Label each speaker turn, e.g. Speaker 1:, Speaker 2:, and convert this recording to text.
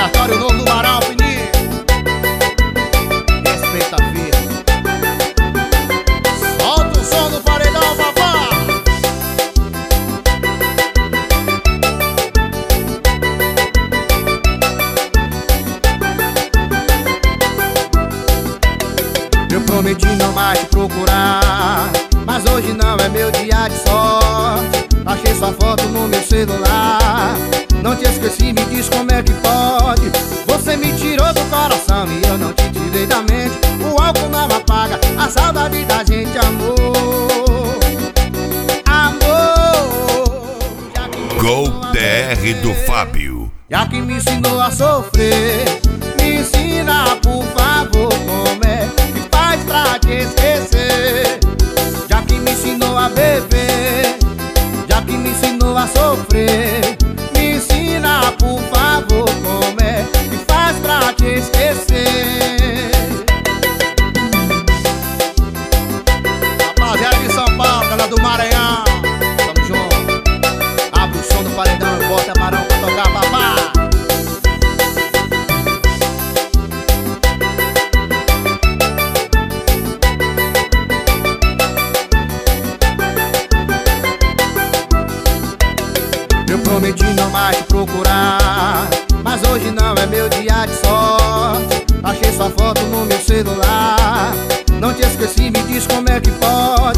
Speaker 1: Aleatório novo do Barão, Fininho. Respeita a vida. Solta o som do paredão, papá. Eu prometi não mais te procurar, mas hoje não é meu dia de sorte. Achei sua foto no meu celular. Não te esqueci, me diz como é que pode. Você me tirou do coração e eu não te tirei da mente. O álcool não apaga a saudade da gente, amor. Amor.
Speaker 2: Gol TR do Fábio.
Speaker 1: Já que me ensinou a sofrer, me ensina por favor como é que faz pra te esquecer. Já que me ensinou a beber, já que me ensinou a sofrer, me ensina por favor como é que faz pra te esquecer. Rapaziada de São Paulo, galera do Maranhão, tamo junto. Abre o som do paredão e bota Barão pra tocar, papá. Eu prometi não mais te procurar, mas hoje não é meu dia de sorte. Achei sua foto no meu celular. Não te esqueci, me diz como é que pode.